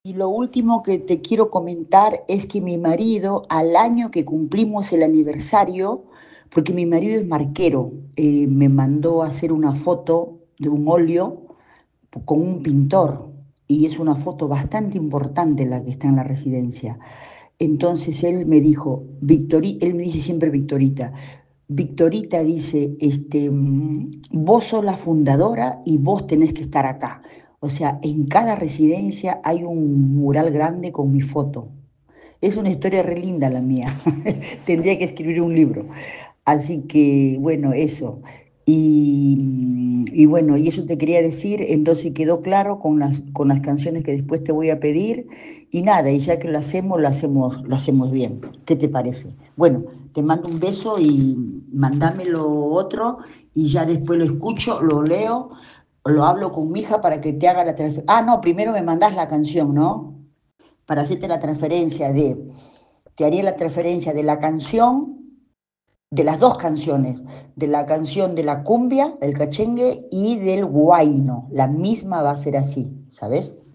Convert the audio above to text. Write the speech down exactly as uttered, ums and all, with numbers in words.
Y lo último que te quiero comentar es que mi marido, al año que cumplimos el aniversario, porque mi marido es marquero, eh, me mandó a hacer una foto de un óleo con un pintor y es una foto bastante importante la que está en la residencia. Entonces él me dijo, Victori, él me dice siempre Victorita, Victorita dice, este, mm, vos sos la fundadora y vos tenés que estar acá. O sea, en cada residencia hay un mural grande con mi foto. Es una historia re linda la mía. Tendría que escribir un libro. Así que, bueno, eso. Y, mm, y bueno, y eso te quería decir, entonces quedó claro con las, con las canciones que después te voy a pedir. Y nada, y ya que lo hacemos, lo hacemos, lo hacemos bien. ¿Qué te parece? Bueno, te mando un beso y mandame lo otro y ya después lo escucho, lo leo, lo hablo con mi hija para que te haga la transferencia. Ah, no, primero me mandás la canción, ¿no? Para hacerte la transferencia de, te haría la transferencia de la canción, de las dos canciones, de la canción de la cumbia, del cachengue y del huayno. La misma va a ser así, ¿sabes?